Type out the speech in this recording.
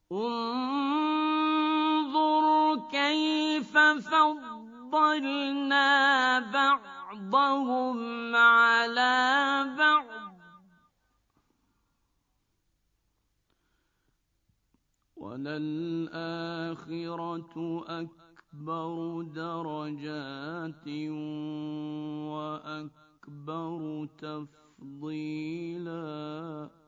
انظُرْ كَيْفَ فَضَّلْنَا بَعْضَهُمْ عَلَىٰ بَعْضٍ ۚ وَلَلْآخِرَةُ أَكْبَرُ دَرَجَاتٍ وَأَكْبَرُ تَفْضِيلًا